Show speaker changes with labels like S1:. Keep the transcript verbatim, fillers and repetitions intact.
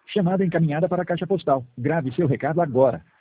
S1: Chamada encaminhada para a caixa postal. Grave seu recado agora.